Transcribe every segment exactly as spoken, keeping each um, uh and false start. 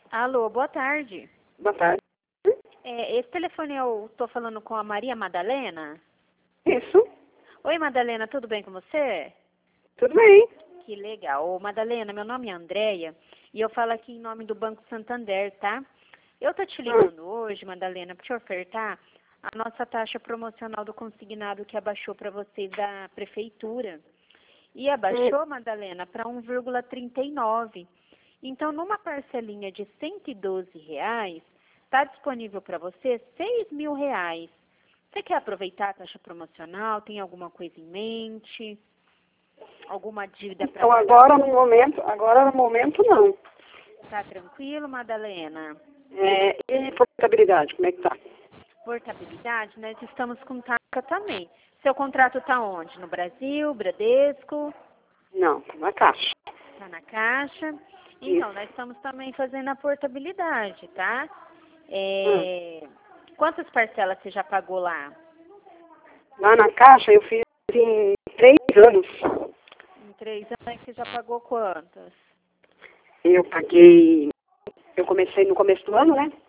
Alô, boa tarde. Boa tarde. É, esse telefone eu estou falando com a Maria Madalena? Isso. Oi, Madalena, tudo bem com você? Tudo bem. Que legal. Ô, Madalena, meu nome é Andréia e eu falo aqui em nome do Banco Santander, tá? Eu tô te ligando hoje, Madalena, para te ofertar a nossa taxa promocional do consignado que abaixou para vocês da prefeitura. E abaixou, Madalena, para um vírgula trinta e nove. Então, numa parcelinha de cento e doze reais, está disponível para você seis mil reais. Você quer aproveitar a taxa promocional? Tem alguma coisa em mente? Alguma dívida para Então agora no momento, agora no momento não. Tá tranquilo, Madalena? É, e portabilidade, como é que tá? Portabilidade, nós estamos com taxa também. Seu contrato está onde? No Brasil, Bradesco? Não, tá na caixa. Está na Caixa. Então, nós estamos também fazendo a portabilidade, tá? É... Quantas parcelas você já pagou lá? Lá na caixa eu fiz em três anos. Em três anos você já pagou quantas? Eu paguei, eu comecei no começo do ano, né?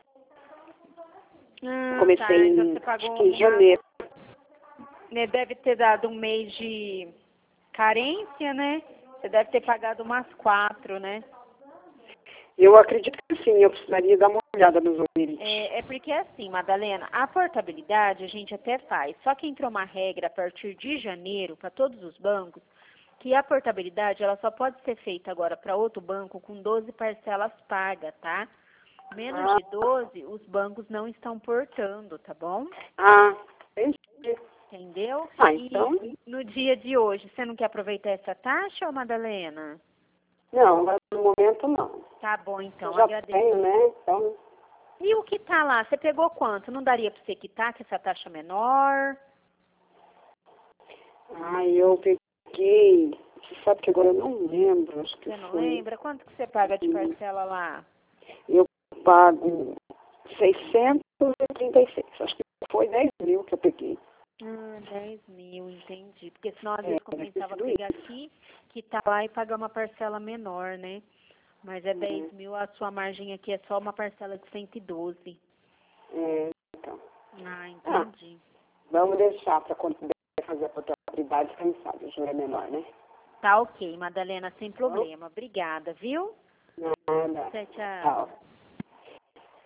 Ah, Comecei tá. Então em, você acho pagou que em uma... janeiro. né, deve ter dado um mês de carência, né? Você deve ter pagado umas quatro, né? Eu acredito que sim, eu precisaria dar uma olhada nos números. É, é porque assim, Madalena, a portabilidade a gente até faz, só que entrou uma regra a partir de janeiro para todos os bancos, que a portabilidade ela só pode ser feita agora para outro banco com doze parcelas pagas, tá? Menos Ah, de doze, os bancos não estão portando, tá bom? ah, entendi. Entendeu? Ah, E então, no dia de hoje, você não quer aproveitar essa taxa, ô Madalena? não, agora no momento não. Tá bom, então, Eu já agradeço. tenho, né? Então, E o que tá lá? Você pegou quanto? Não daria para você quitar com essa taxa menor? ah, eu peguei, você sabe que agora eu não lembro, acho que Você não foi. lembra? Quanto que você paga de parcela lá? Eu pago seiscentos e trinta e seis. Acho que foi dez mil que eu peguei. Ah, dez mil, entendi. Porque senão às É, vezes deve ter compensava sido pegar isso. aqui, quitar lá e pagar uma parcela menor, né? Mas é dez Uhum. mil, a sua margem aqui é só uma parcela de cento e doze. É, então. Ah, Ah, entendi. vamos deixar para quando puder fazer a portabilidade, quem sabe, o juro é menor, né? Tá ok, Madalena, sem Então, problema. Obrigada, viu? nada. Tchau, tchau. Tchau.